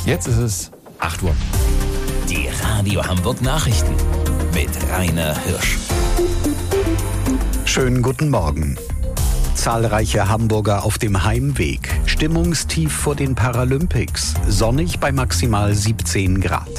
Jetzt ist es 8 Uhr. Die Radio Hamburg Nachrichten mit Rainer Hirsch. Schönen guten Morgen. Zahlreiche Hamburger auf dem Heimweg. Stimmungstief vor den Paralympics. Sonnig bei maximal 17 Grad.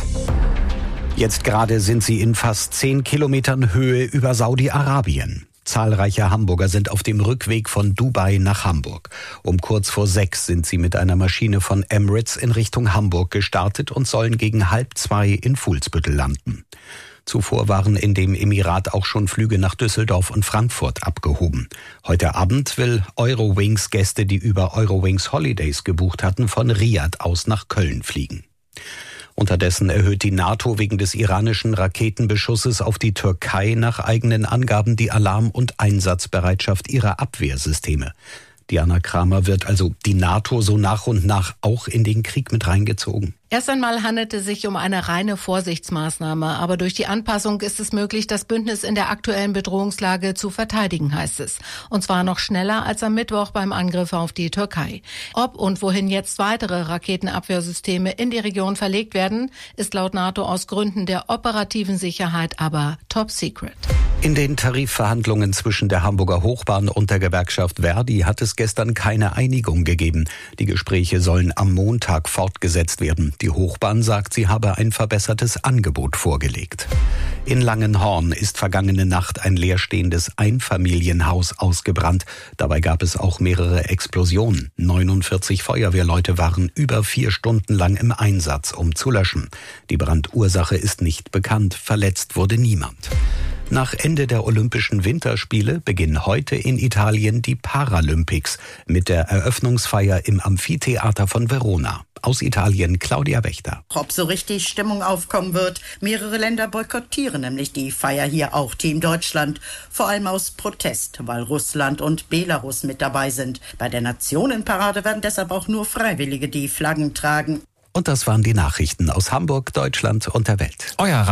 Jetzt gerade sind sie in fast 10 Kilometern Höhe über Saudi-Arabien. Zahlreiche Hamburger sind auf dem Rückweg von Dubai nach Hamburg. Um kurz vor 6 sind sie mit einer Maschine von Emirates in Richtung Hamburg gestartet und sollen gegen 1:30 in Fuhlsbüttel landen. Zuvor waren in dem Emirat auch schon Flüge nach Düsseldorf und Frankfurt abgehoben. Heute Abend will Eurowings Gäste, die über Eurowings Holidays gebucht hatten, von Riad aus nach Köln fliegen. Unterdessen erhöht die NATO wegen des iranischen Raketenbeschusses auf die Türkei nach eigenen Angaben die Alarm- und Einsatzbereitschaft ihrer Abwehrsysteme. Diana Kramer, wird also die NATO so nach und nach auch in den Krieg mit reingezogen? Erst einmal handelt es sich um eine reine Vorsichtsmaßnahme, aber durch die Anpassung ist es möglich, das Bündnis in der aktuellen Bedrohungslage zu verteidigen, heißt es. Und zwar noch schneller als am Mittwoch beim Angriff auf die Türkei. Ob und wohin jetzt weitere Raketenabwehrsysteme in die Region verlegt werden, ist laut NATO aus Gründen der operativen Sicherheit aber top secret. In den Tarifverhandlungen zwischen der Hamburger Hochbahn und der Gewerkschaft Verdi hat es gestern keine Einigung gegeben. Die Gespräche sollen am Montag fortgesetzt werden. Die Hochbahn sagt, sie habe ein verbessertes Angebot vorgelegt. In Langenhorn ist vergangene Nacht ein leerstehendes Einfamilienhaus ausgebrannt. Dabei gab es auch mehrere Explosionen. 49 Feuerwehrleute waren über 4 Stunden lang im Einsatz, um zu löschen. Die Brandursache ist nicht bekannt. Verletzt wurde niemand. Nach Ende der Olympischen Winterspiele beginnen heute in Italien die Paralympics mit der Eröffnungsfeier im Amphitheater von Verona. Aus Italien Claudia Wächter. Ob so richtig Stimmung aufkommen wird, mehrere Länder boykottieren nämlich die Feier, hier auch Team Deutschland, vor allem aus Protest, weil Russland und Belarus mit dabei sind. Bei der Nationenparade werden deshalb auch nur Freiwillige die Flaggen tragen. Und das waren die Nachrichten aus Hamburg, Deutschland und der Welt. Euer